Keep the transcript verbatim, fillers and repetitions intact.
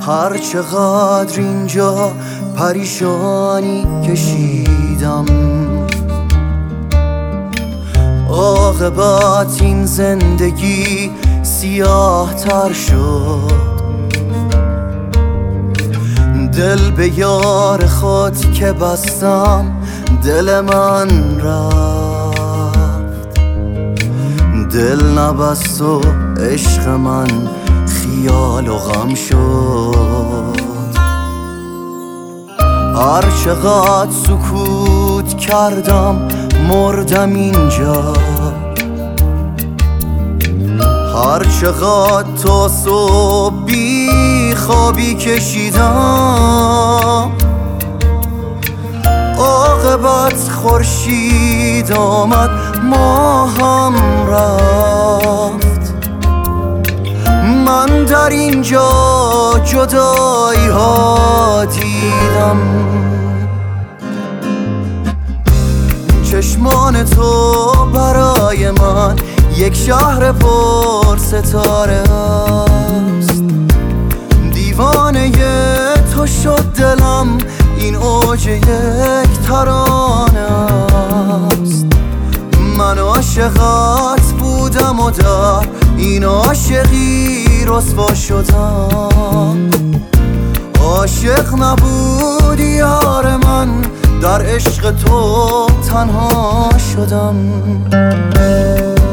هر چقدر اینجا پریشانی کشیدم، عاقبت این زندگی سیاه تر شد. دل به یار خود که بستم دل من رفت، دل نبست و عشق من خیال و غم شد. هر چقدر سکوت کردم مردم اینجا، هر چقدر تا صبح بی خوابی کشیدم، عاقبت خورشید آمد ماهم رفت. من در اینجا جدایی ها دیدم، چشمان تو برای من یک شهر پر ستاره است. دیوانه تو شد دلم، این اوج یک ترانه است. من عاشقت بودم و در این عاشقی رسوا شدم. عاشق نبودی یار من، در عشق تو تنها شدم.